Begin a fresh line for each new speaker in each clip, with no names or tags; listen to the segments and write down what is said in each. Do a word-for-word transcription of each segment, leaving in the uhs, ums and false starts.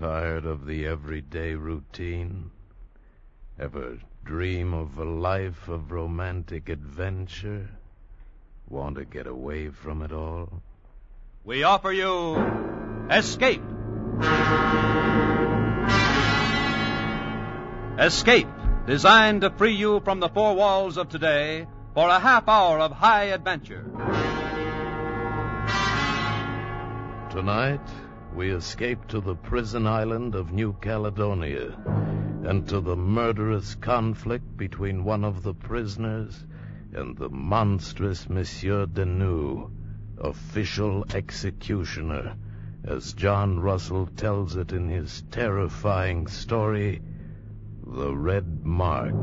Tired of the everyday routine? Ever dream of a life of romantic adventure? Want to get away from it all?
We offer you Escape. Escape, designed to free you from the four walls of today for a half hour of high adventure.
Tonight, we escape to the prison island of New Caledonia and to the murderous conflict between one of the prisoners and the monstrous Monsieur Deneau, official executioner, as John Russell tells it in his terrifying story, The Red Mark.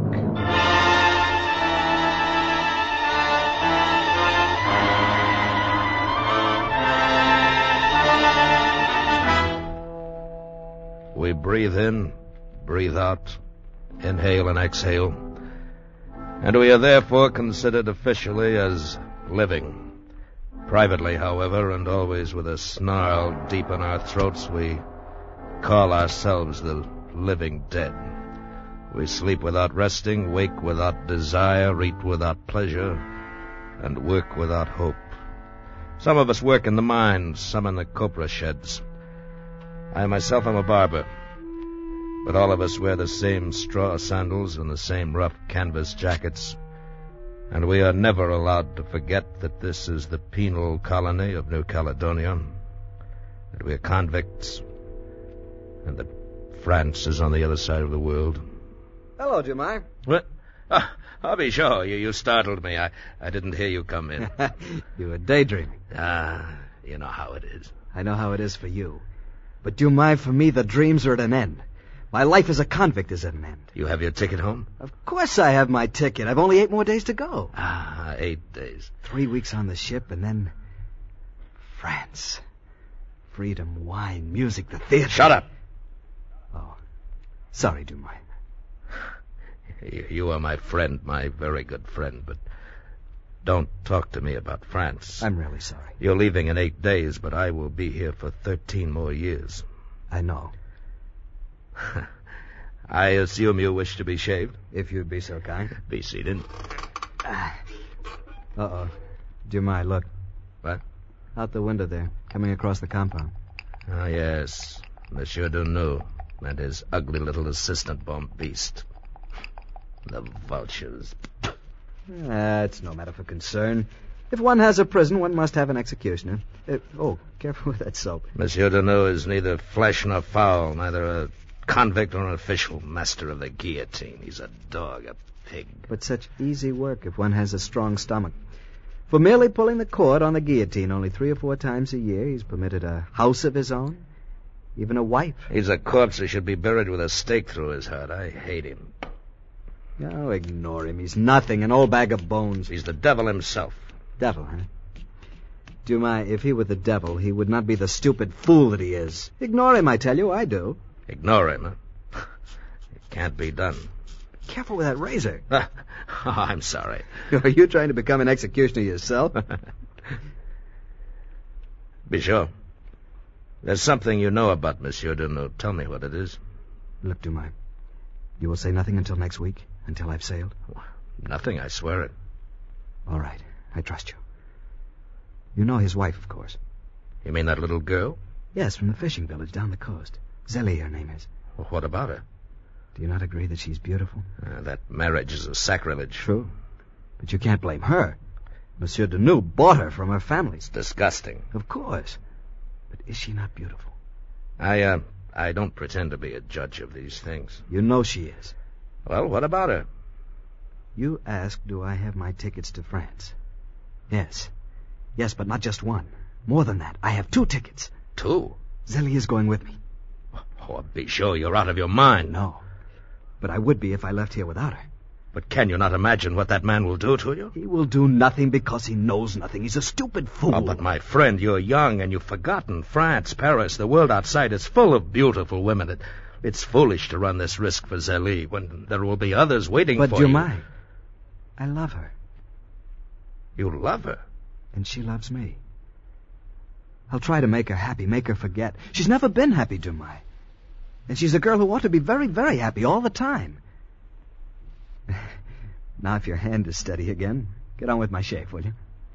We breathe in, breathe out, inhale and exhale, and we are therefore considered officially as living. Privately, however, and always with a snarl deep in our throats, we call ourselves the living dead. We sleep without resting, wake without desire, eat without pleasure, and work without hope. Some of us work in the mines, some in the copra sheds. I myself am a barber, but all of us wear the same straw sandals and the same rough canvas jackets, and we are never allowed to forget that this is the penal colony of New Caledonia, that we are convicts, and that France is on the other side of the world.
Hello, Jemai.
What? Oh, I'll be sure. You, you startled me. I, I didn't hear you come in.
You were daydreaming.
Ah, you know how it is.
I know how it is for you. But, Jemai, for me, the dreams are at an end. My life as a convict is at an end.
You have your ticket home?
Of course I have my ticket. I've only eight more days to go.
Ah, eight days.
Three weeks on the ship, and then France. Freedom, wine, music, the theater.
Shut up!
Oh, sorry, Jemai.
You, you are my friend, my very good friend, but don't talk to me about France.
I'm really sorry.
You're leaving in eight days, but I will be here for thirteen more years.
I know.
I assume you wish to be shaved?
If you'd be so kind.
Be seated.
Uh-oh. Jemai, look.
What?
Out the window there, coming across the compound.
Ah, yes. Monsieur Deneau and his ugly little assistant bomb beast. The vultures.
Ah, it's no matter for concern. If one has a prison, one must have an executioner. Uh, oh, careful with that soap.
Monsieur Deneau is neither flesh nor fowl, neither a convict or an official master of the guillotine. He's a dog, a pig.
But such easy work if one has a strong stomach. For merely pulling the cord on the guillotine only three or four times a year, he's permitted a house of his own, even a wife.
He's a corpse who should be buried with a stake through his heart. I hate him.
Oh, ignore him. He's nothing, an old bag of bones.
He's the devil himself.
Devil, huh? Jemai, if he were the devil, he would not be the stupid fool that he is. Ignore him, I tell you, I do.
Ignore him, huh? It can't be done.
Be careful with that razor.
Oh, I'm sorry.
Are you trying to become an executioner yourself?
Be sure. There's something you know about Monsieur Deneau. Tell me what it is.
Look, Jemai, you will say nothing until next week, until I've sailed?
Nothing, I swear it.
All right, I trust you. You know his wife, of course.
You mean that little girl?
Yes, from the fishing village down the coast. Zélie, her name is.
Well, what about her?
Do you not agree that she's beautiful?
Uh, that marriage is a sacrilege.
True. But you can't blame her. Monsieur Deneau bought her from her family.
It's disgusting.
Of course. But is she not beautiful?
I, uh, I don't pretend to be a judge of these things.
You know she is.
Well, what about her?
You ask, do I have my tickets to France? Yes. Yes, but not just one. More than that. I have two tickets.
Two?
Zélie is going with me.
Oh, be sure you're out of your mind.
No. But I would be if I left here without her.
But can you not imagine what that man will do to you?
He will do nothing because he knows nothing. He's a stupid fool.
Oh, but my friend, you're young and you've forgotten. France, Paris, the world outside is full of beautiful women. It, it's foolish to run this risk for Zélie when there will be others waiting
but
for you.
But Jemai, I love her.
You love her?
And she loves me. I'll try to make her happy, make her forget. She's never been happy, Jemai. And she's a girl who ought to be very, very happy all the time. Now, if your hand is steady again, get on with my shave, will you?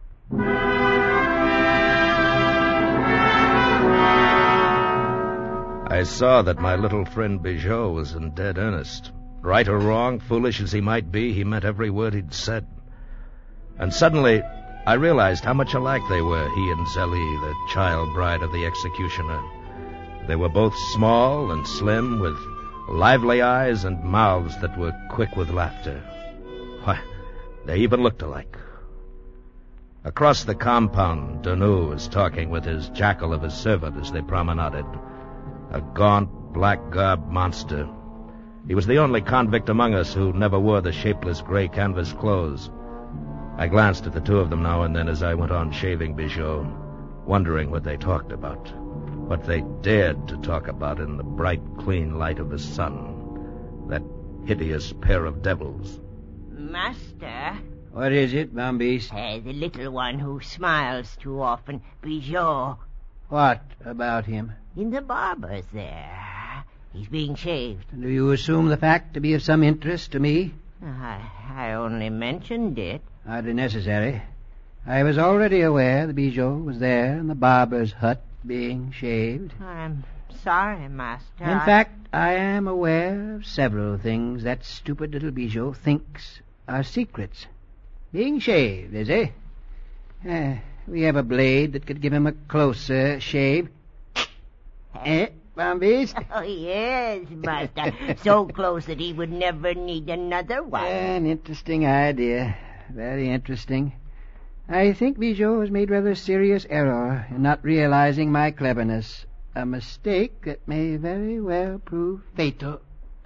I saw that my little friend Bijot was in dead earnest. Right or wrong, foolish as he might be, he meant every word he'd said. And suddenly, I realized how much alike they were, he and Zélie, the child bride of the executioner. They were both small and slim, with lively eyes and mouths that were quick with laughter. Why, they even looked alike. Across the compound, Denou was talking with his jackal of a servant as they promenaded. A gaunt, black-garbed monster. He was the only convict among us who never wore the shapeless gray canvas clothes. I glanced at the two of them now and then as I went on shaving Bijot, wondering what they talked about, what they dared to talk about in the bright, clean light of the sun. That hideous pair of devils.
Master?
What is it, Bambiste?
Uh, the little one who smiles too often, Bijot.
What about him?
In the barber's there. He's being shaved.
Do you assume the fact to be of some interest to me?
I, I only mentioned it.
Hardly necessary. I was already aware that Bijot was there in the barber's hut being shaved.
I'm sorry, Master.
In
I...
fact, I am aware of several things that stupid little Bijot thinks are secrets. Being shaved, is he? Uh, we have a blade that could give him a closer shave. Eh, Bambiste?
Oh, yes, Master. So close that he would never need another one.
An interesting idea. Very interesting. I think Bijot has made rather serious error in not realizing my cleverness. A mistake that may very well prove fatal.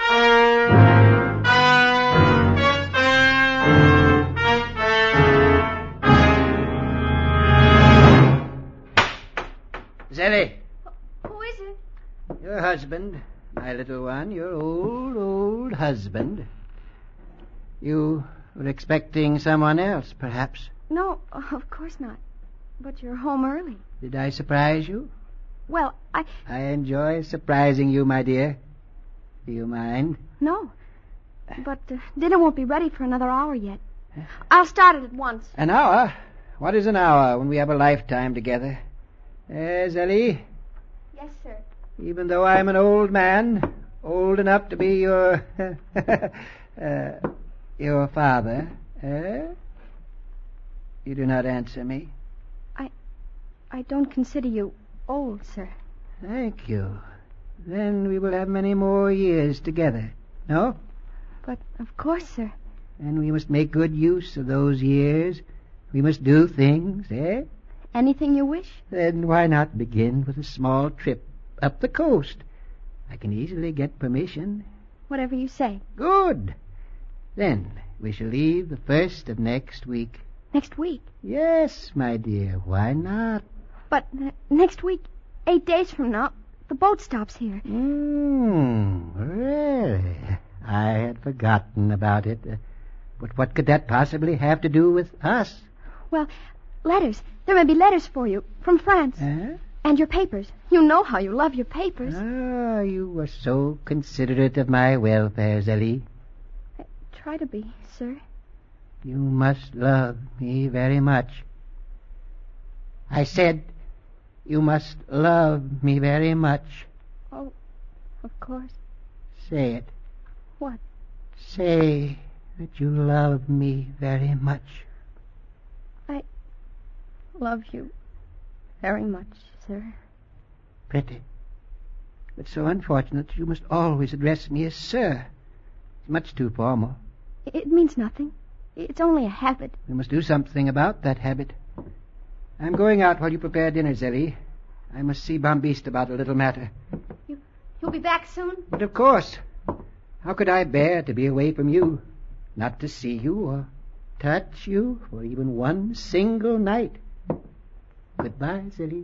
Zélie.
Who is it?
Your husband, my little one, your old, old husband. You were expecting someone else, perhaps.
No, of course not. But you're home early.
Did I surprise you?
Well, I...
I enjoy surprising you, my dear. Do you mind?
No. But uh, dinner won't be ready for another hour yet. I'll start it at once.
An hour? What is an hour when we have a lifetime together? Eh, Zélie?
Yes, sir.
Even though I'm an old man, old enough to be your... uh, your father, eh? You do not answer me.
I... I don't consider you old, sir.
Thank you. Then we will have many more years together, no?
But, of course, sir.
And we must make good use of those years. We must do things, eh?
Anything you wish?
Then why not begin with a small trip up the coast? I can easily get permission.
Whatever you say.
Good. Then we shall leave the first of next week.
Next week?
Yes, my dear. Why not?
But uh, next week, eight days from now, the boat stops here.
Hmm, really? I had forgotten about it. Uh, but what could that possibly have to do with us?
Well, letters. There may be letters for you from France.
Huh?
And your papers. You know how you love your papers.
Ah, you are so considerate of my welfare, Zélie.
I try to be, sir.
You must love me very much. I said you must love me very much.
Oh, of course.
Say it.
What?
Say that you love me very much.
I love you very much, sir.
Pretty. But so unfortunate you must always address me as sir. It's much too formal.
It means nothing. It's only a habit.
We must do something about that habit. I'm going out while you prepare dinner, Zélie. I must see Bambiste about a little matter.
You, you'll be back soon?
But of course. How could I bear to be away from you? Not to see you or touch you for even one single night. Goodbye, Zélie.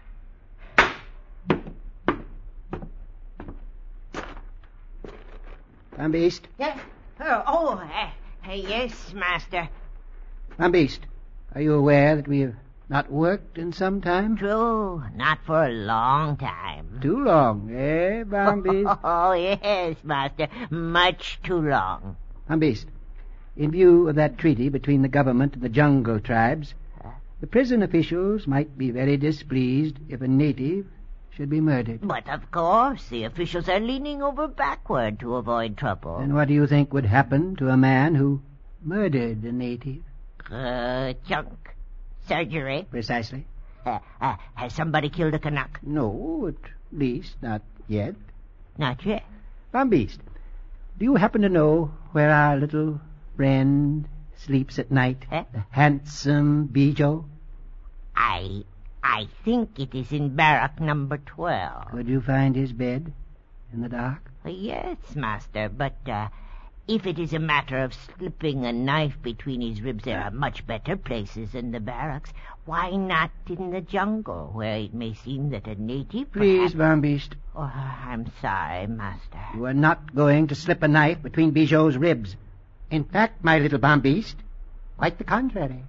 Bambiste.
Yeah. Oh, oh uh, uh, yes, Master.
Bambiste, are you aware that we have not worked in some time?
True, not for a long time.
too long, eh, Bombiste?
Oh, yes, master. Much too long.
Bombiste, in view of that treaty between the government and the jungle tribes, the prison officials might be very displeased if a native should be murdered.
But of course, the officials are leaning over backward to avoid trouble.
And what do you think would happen to a man who murdered a native?
Uh, chunk. Surgery.
Precisely.
Uh, uh, has somebody killed a Canuck?
No, at least not yet.
Not yet.
Bombiste, do you happen to know where our little friend sleeps at night?
Eh?
The handsome Bijou?
I... I think it is in barrack number twelve.
Could you find his bed in the dark?
Uh, yes, master, but, uh, if it is a matter of slipping a knife between his ribs, there are much better places in the barracks. Why not in the jungle, where it may seem that a native...
Please,
perhaps...
Bombiste.
Oh, I'm sorry, master.
You are not going to slip a knife between Bijou's ribs. In fact, my little Bombiste, quite the contrary.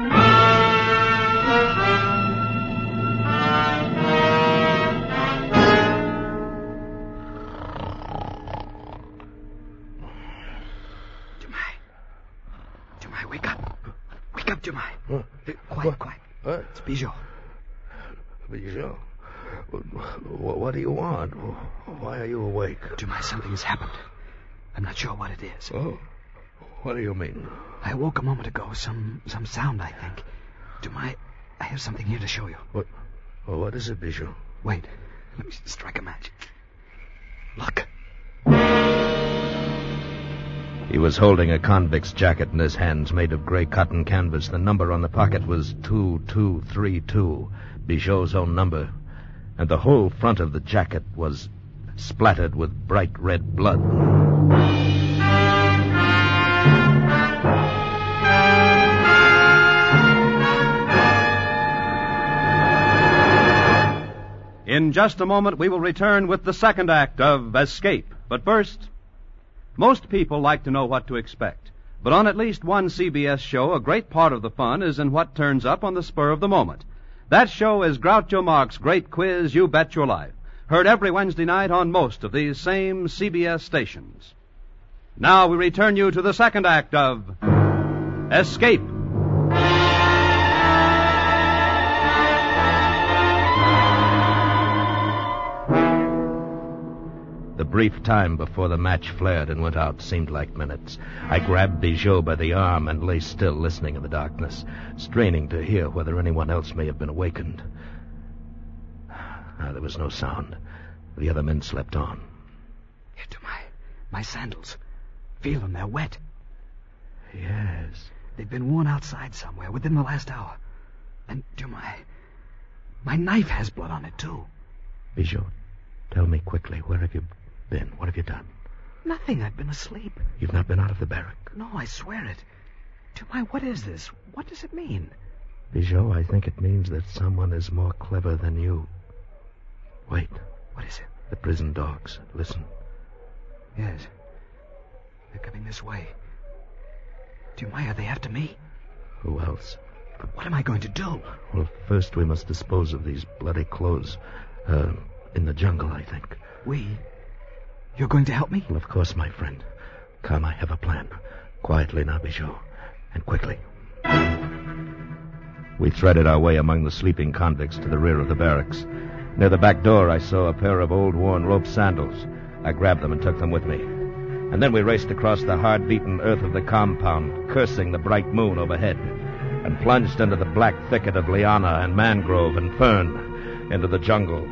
Wake up. Wake up, Jemai. Huh? Quiet, what? quiet.
What?
It's Bijou.
Bijou? What do you want? Why are you awake?
Jemai, something has happened. I'm not sure what it is.
Oh? What do you mean?
I awoke a moment ago. Some some sound, I think. Jemai, I have something here to show you.
What? Well, what is it, Bijou?
Wait. Let me strike a match. Look.
He was holding a convict's jacket in his hands, made of gray cotton canvas. The number on the pocket was two two three two, Bijou's own number. And the whole front of the jacket was splattered with bright red blood.
In just a moment, we will return with the second act of Escape. But first... most people like to know what to expect. But on at least one C B S show, a great part of the fun is in what turns up on the spur of the moment. That show is Groucho Marx's great quiz, You Bet Your Life, heard every Wednesday night on most of these same C B S stations. Now we return you to the second act of Escape.
The brief time before the match flared and went out seemed like minutes. I grabbed Bijou by the arm and lay still, listening in the darkness, straining to hear whether anyone else may have been awakened. Ah, there was no sound. The other men slept on.
Here to my, my sandals. Feel them, they're wet.
Yes.
They've been worn outside somewhere within the last hour. And to my, my knife has blood on it, too.
Bijou, tell me quickly, where have you been? What have you done?
Nothing. I've been asleep.
You've not been out of the barrack?
No, I swear it. Jemai, what is this? What does it mean?
Bijou, I think it means that someone is more clever than you. Wait.
What is it?
The prison dogs. Listen.
Yes. They're coming this way. Jemai, are they after me?
Who else?
But what am I going to do?
Well, first we must dispose of these bloody clothes. Uh, in the jungle, I think.
We? You're going to help me?
Well, of course, my friend. Come, I have a plan. Quietly now, Bijou. And quickly. We threaded our way among the sleeping convicts to the rear of the barracks. Near the back door, I saw a pair of old worn rope sandals. I grabbed them and took them with me. And then we raced across the hard-beaten earth of the compound, cursing the bright moon overhead, and plunged into the black thicket of liana and mangrove and fern, into the jungle.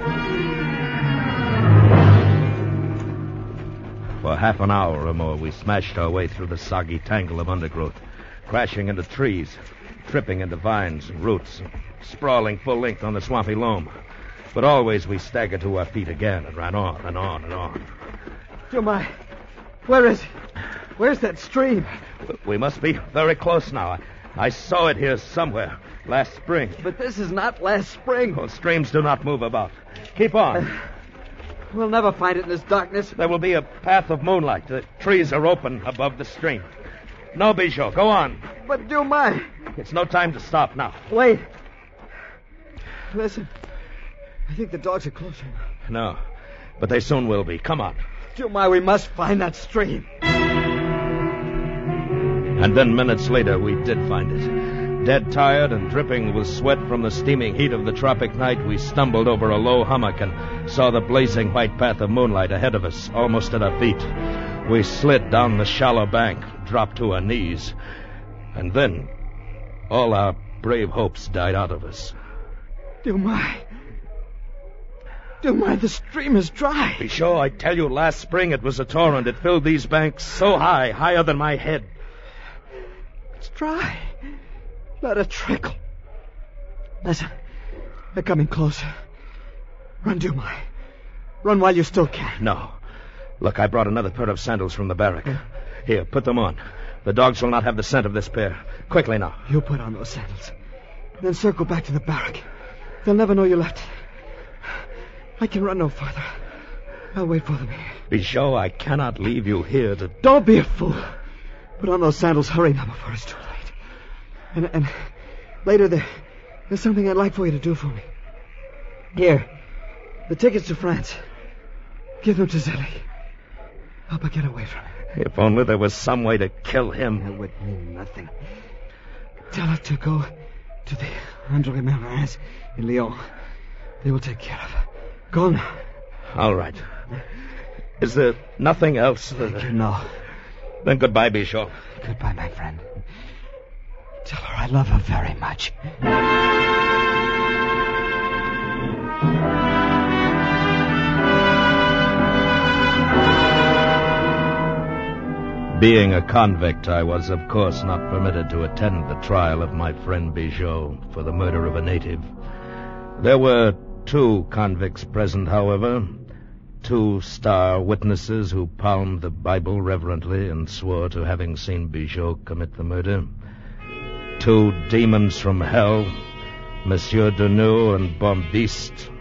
For half an hour or more, we smashed our way through the soggy tangle of undergrowth, crashing into trees, tripping into vines and roots, and sprawling full length on the swampy loam. But always we staggered to our feet again and ran on and on and on.
Jemai, where is it? Where's that stream?
We must be very close now. I, I saw it here somewhere last spring.
But this is not last spring.
Well, streams do not move about. Keep on.
Uh, we'll never find it in this darkness.
There will be a path of moonlight. The trees are open above the stream. No, Bijou, go on.
But Jemai.
It's no time to stop now.
Wait. Listen. I think the dogs are closer now.
No, but they soon will be. Come on.
Dumai, we must find that stream.
And then minutes later, we did find it. Dead tired and dripping with sweat from the steaming heat of the tropic night, we stumbled over a low hummock and saw the blazing white path of moonlight ahead of us, almost at our feet. We slid down the shallow bank, dropped to our knees. And then, all our brave hopes died out of us.
Dumai. Dumai, the stream is dry.
Be sure, I tell you, last spring it was a torrent. It filled these banks so high, higher than my head.
It's dry. Not a trickle. Listen, they're coming closer. Run, Dumai. Run while you still can.
No. Look, I brought another pair of sandals from the barrack. Here, put them on. The dogs will not have the scent of this pair. Quickly now.
You put on those sandals. Then circle back to the barrack. They'll never know you left. I can run no farther. I'll wait for them here.
Be sure I cannot leave you here to...
Don't be a fool. Put on those sandals. Hurry now before it's too late. And, and later there, there's something I'd like for you to do for me. Here, the tickets to France. Give them to Zélie. Help her get away from him.
If only there was some way to kill him.
That would mean nothing. Tell her to go to the André Merlins in Lyon. They will take care of her. Go now.
All right. Is there nothing else?
Thank you, no.
Then goodbye, Bichot.
Goodbye, my friend. Tell her I love her very much.
Being a convict, I was, of course, not permitted to attend the trial of my friend Bichot for the murder of a native. There were two convicts present, however, two star witnesses who palmed the Bible reverently and swore to having seen Bichot commit the murder. Two demons from hell, Monsieur Deneux and Bombiste.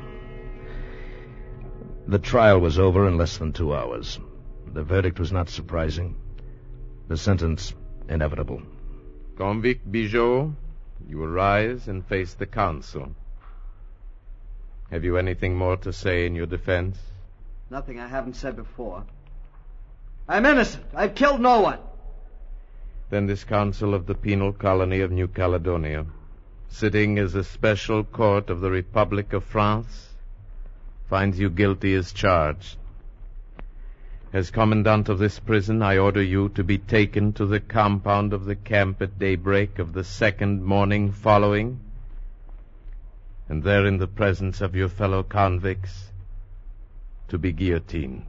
The trial was over in less than two hours. The verdict was not surprising. The sentence inevitable.
Convict Bichot, you will rise and face the council. Have you anything more to say in your defense?
Nothing I haven't said before. I'm innocent. I've killed no one.
Then this council of the penal colony of New Caledonia, sitting as a special court of the Republic of France, finds you guilty as charged. As commandant of this prison, I order you to be taken to the compound of the camp at daybreak of the second morning following, and there in the presence of your fellow convicts, to be guillotined.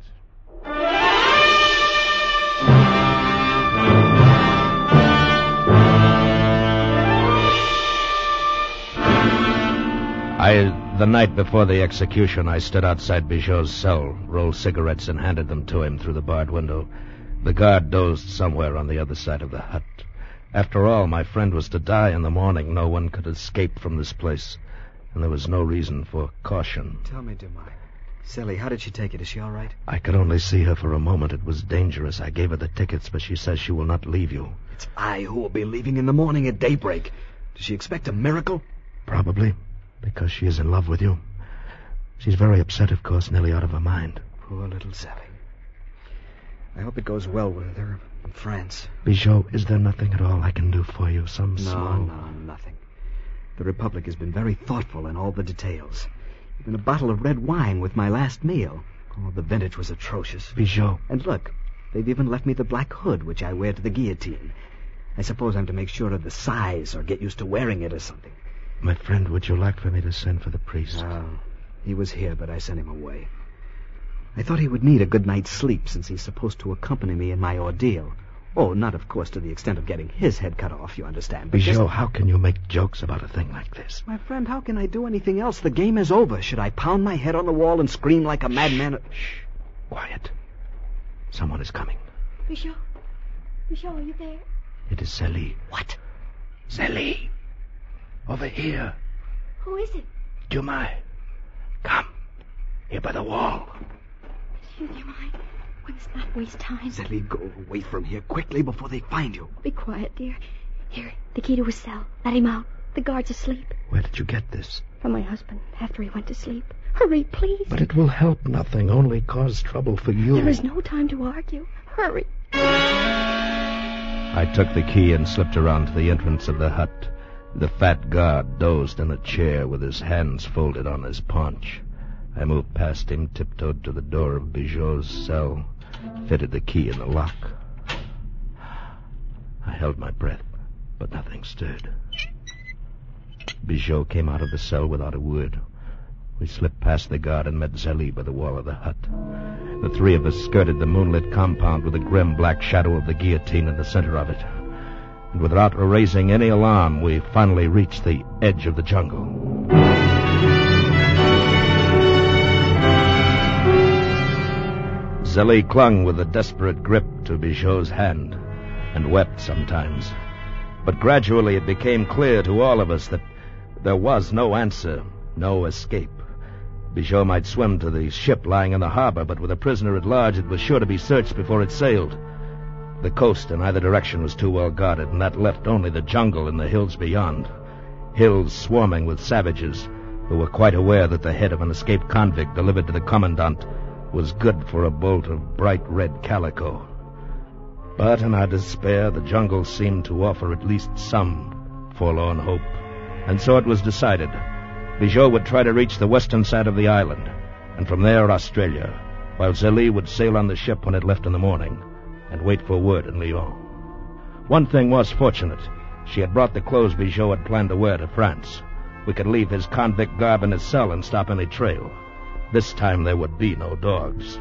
I, the night before the execution, I stood outside Bichot's cell, rolled cigarettes, and handed them to him through the barred window. The guard dozed somewhere on the other side of the hut. After all, my friend was to die in the morning. No one could escape from this place, and there was no reason for caution.
Tell me, Dumai. Zélie, how did she take it? Is she all right?
I could only see her for a moment. It was dangerous. I gave her the tickets, but she says she will not leave you.
It's I who will be leaving in the morning at daybreak. Does she expect a miracle?
Probably, because she is in love with you. She's very upset, of course, nearly out of her mind.
Poor little Zélie. I hope it goes well with her in France.
Bichot, is there nothing at all I can do for you? Some
no,
small...
No, nothing. The Republic has been very thoughtful in all the details. Even a bottle of red wine with my last meal. Oh, the vintage was atrocious.
Bichot.
And look, they've even left me the black hood, which I wear to the guillotine. I suppose I'm to make sure of the size or get used to wearing it or something.
My friend, would you like for me to send for the priest?
No. He was here, but I sent him away. I thought he would need a good night's sleep, since he's supposed to accompany me in my ordeal. Oh, not, of course, to the extent of getting his head cut off, you understand.
Bichot, just... how can you make jokes about a thing like this?
My friend, how can I do anything else? The game is over. Should I pound my head on the wall and scream like a madman?
Shh. Shh. Quiet. Someone is coming.
Bichot. Bichot, are you there?
It is Zélie.
What?
Zélie. Over here.
Who is it?
Dumai. Come. Here by the wall.
Monsieur Dumai, we must not waste time.
Zélie, go away from here quickly before they find you.
Be quiet, dear. Here, the key to his cell. Let him out. The guard's asleep.
Where did you get this?
From my husband, after he went to sleep. Hurry, please.
But it will help nothing, only cause trouble for you.
There is no time to argue. Hurry.
I took the key and slipped around to the entrance of the hut. The fat guard dozed in a chair with his hands folded on his paunch. I moved past him, tiptoed to the door of Bijot's cell, fitted the key in the lock. I held my breath, but nothing stirred. Bijot came out of the cell without a word. We slipped past the guard and met Zélie by the wall of the hut. The three of us skirted the moonlit compound with the grim black shadow of the guillotine in the center of it. And without raising any alarm, we finally reached the edge of the jungle. Zélie clung with a desperate grip to Bijot's hand and wept sometimes. But gradually it became clear to all of us that there was no answer, no escape. Bijot might swim to the ship lying in the harbor, but with a prisoner at large, it was sure to be searched before it sailed. The coast in either direction was too well guarded, and that left only the jungle and the hills beyond. Hills swarming with savages who were quite aware that the head of an escaped convict delivered to the commandant was good for a bolt of bright red calico. But in our despair, the jungle seemed to offer at least some forlorn hope. And so it was decided. Bijot would try to reach the western side of the island, and from there Australia, while Zélie would sail on the ship when it left in the morning, and wait for word in Lyon. One thing was fortunate. She had brought the clothes Bijot had planned to wear to France. We could leave his convict garb in his cell and stop any trail. This time there would be no dogs.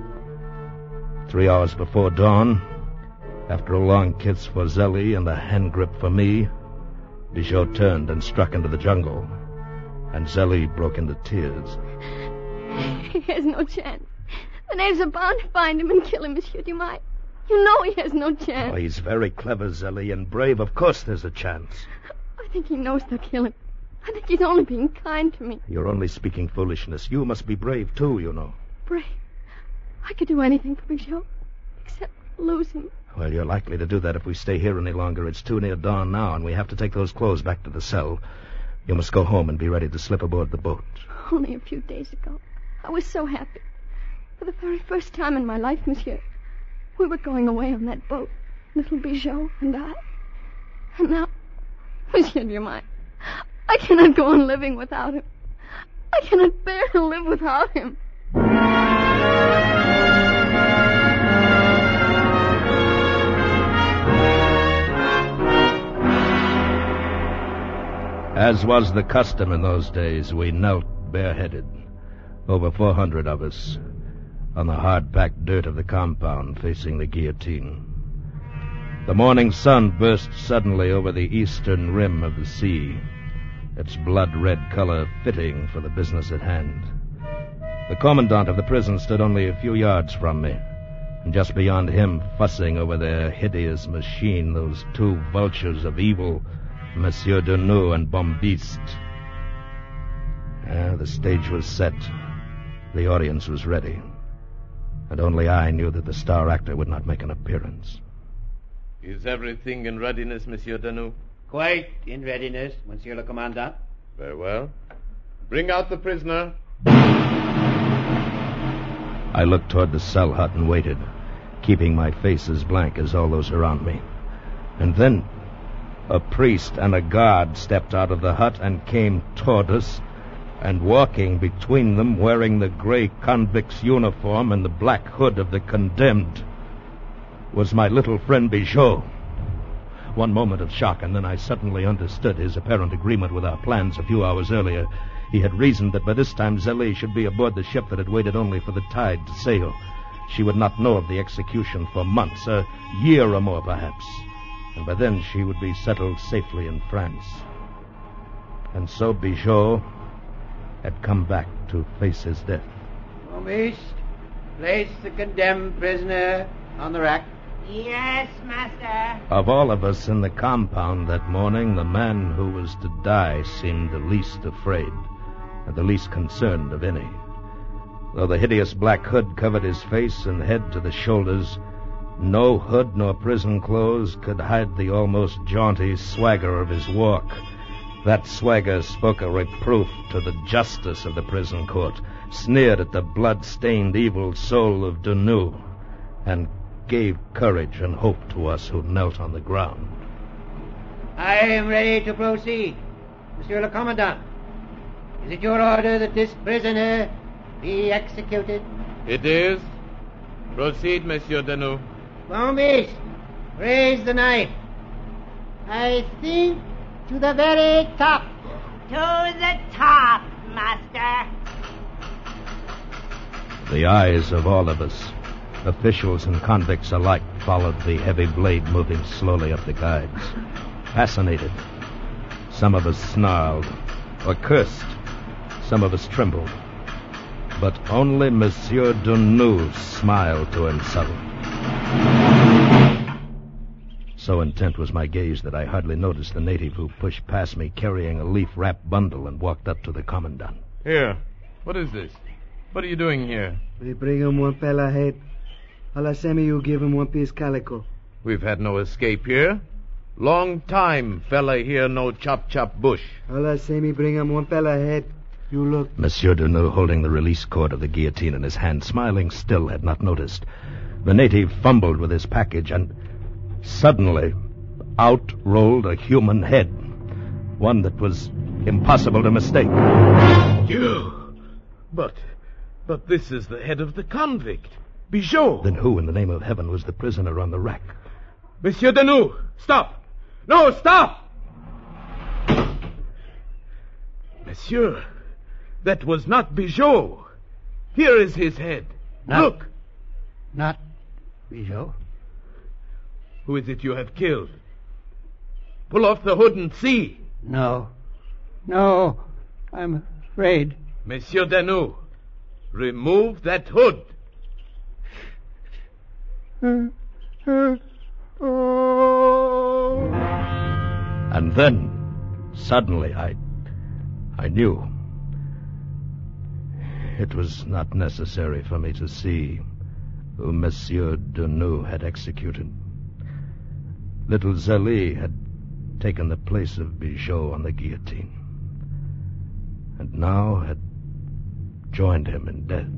Three hours before dawn, after a long kiss for Zélie and a hand grip for me, Bijot turned and struck into the jungle, and Zélie broke into tears.
He has no chance. The knaves are bound to find him and kill him, Monsieur Dumas. You know he has no chance.
Oh, he's very clever, Zélie, and brave. Of course there's a chance.
I think he knows they'll kill him. I think he's only being kind to me.
You're only speaking foolishness. You must be brave, too, you know.
Brave? I could do anything for Bijot, except lose him.
Well, you're likely to do that if we stay here any longer. It's too near dawn now, and we have to take those clothes back to the cell. You must go home and be ready to slip aboard the boat.
Only a few days ago, I was so happy. For the very first time in my life, monsieur, we were going away on that boat, little Bijot and I. And now, Monsieur Dumas, I cannot go on living without him. I cannot bear to live without him.
As was the custom in those days, we knelt bareheaded, over four hundred of us, on the hard-packed dirt of the compound facing the guillotine. The morning sun burst suddenly over the eastern rim of the sea, its blood-red color fitting for the business at hand. The commandant of the prison stood only a few yards from me, and just beyond him, fussing over their hideous machine, those two vultures of evil, Monsieur Deneux and Bombiste. Ah, the stage was set. The audience was ready. And only I knew that the star actor would not make an appearance.
Is everything in readiness, Monsieur Deneux?
Quite in readiness, Monsieur le Commandant.
Very well. Bring out the prisoner.
I looked toward the cell hut and waited, keeping my face as blank as all those around me. And then a priest and a guard stepped out of the hut and came toward us, and walking between them, wearing the gray convict's uniform and the black hood of the condemned, was my little friend Bijot. One moment of shock, and then I suddenly understood his apparent agreement with our plans a few hours earlier. He had reasoned that by this time Zélie should be aboard the ship that had waited only for the tide to sail. She would not know of the execution for months, a year or more perhaps. And by then she would be settled safely in France. And so Bijot had come back to face his death.
Bombiste, place the condemned prisoner on the rack.
Yes, master.
Of all of us in the compound that morning, the man who was to die seemed the least afraid and the least concerned of any. Though the hideous black hood covered his face and head to the shoulders, no hood nor prison clothes could hide the almost jaunty swagger of his walk That swagger spoke a reproof to the justice of the prison court, sneered at the blood-stained evil soul of Dunoux, and gave courage and hope to us who knelt on the ground.
I am ready to proceed, Monsieur le Commandant. Is it your order that this prisoner be executed?
It is. Proceed, Monsieur Dunoux.
Bombiste, raise the knife. I think to the very top.
To the top, master.
The eyes of all of us, officials and convicts alike, followed the heavy blade moving slowly up the guides. Fascinated. Some of us snarled or cursed. Some of us trembled. But only Monsieur Dunoux smiled to himself. So intent was my gaze that I hardly noticed the native who pushed past me carrying a leaf-wrapped bundle and walked up to the commandant.
Here. What is this? What are you doing here?
We bring him one pela head. Alasemi, you give him one piece calico.
We've had no escape here. Long time, fella here no chop-chop bush.
Alasemi, bring him one pela head. You look.
Monsieur Dunoux, holding the release cord of the guillotine in his hand, smiling still, had not noticed. The native fumbled with his package, and suddenly out rolled a human head, one that was impossible to mistake.
You! But, but this is the head of the convict, Bigot.
Then who, in the name of heaven, was the prisoner on the rack?
Monsieur Dunoux, stop! No, stop! Monsieur, that was not Bigot. Here is his head.
Not,
Look.
Not Bigot.
Who is it you have killed? Pull off the hood and see.
No. No. I'm afraid.
Monsieur Dunoux, remove that hood.
Uh, uh, oh.
And then, suddenly, I... I knew. It was not necessary for me to see who Monsieur Dunoux had executed. Little Zélie had taken the place of Bigot on the guillotine, and now had joined him in death.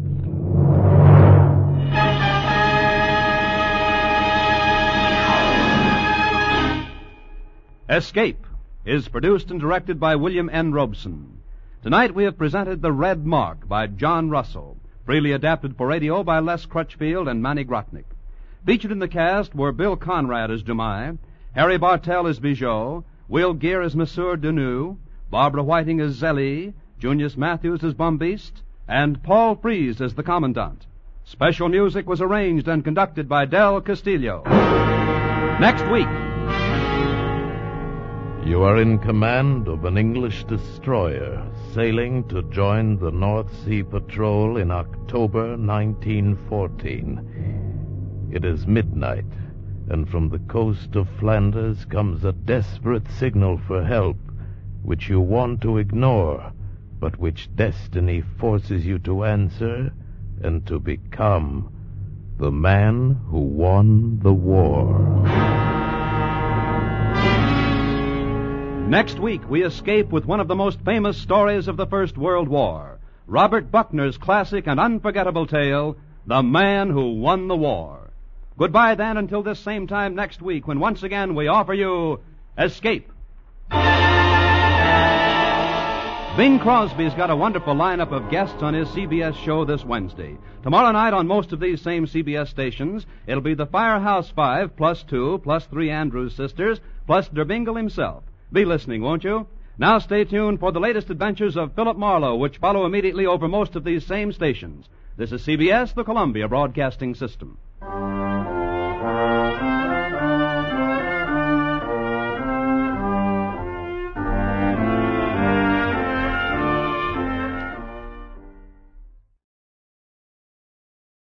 Escape is produced and directed by William N. Robeson. Tonight we have presented The Red Mark by John Russell, freely adapted for radio by Les Crutchfield and Manny Grotnick. Featured in the cast were Bill Conrad as Dumais, Harry Bartell as Bigot, Will Gear as Monsieur Dunoux, Barbara Whiting as Zélie, Junius Matthews as Bombiste, and Paul Frees as the Commandant. Special music was arranged and conducted by Del Castillo. Next week.
You are in command of an English destroyer sailing to join the North Sea Patrol in October nineteen fourteen. It is midnight, and from the coast of Flanders comes a desperate signal for help, which you want to ignore, but which destiny forces you to answer and to become the man who won the war.
Next week, we escape with one of the most famous stories of the First World War, Robert Buckner's classic and unforgettable tale, The Man Who Won the War. Goodbye, then, until this same time next week, when once again we offer you Escape. Bing Crosby's got a wonderful lineup of guests on his C B S show this Wednesday. Tomorrow night on most of these same C B S stations, it'll be the Firehouse Five, plus two, plus three Andrews sisters, plus Der Bingle himself. Be listening, won't you? Now stay tuned for the latest adventures of Philip Marlowe, which follow immediately over most of these same stations. This is C B S, the Columbia Broadcasting System.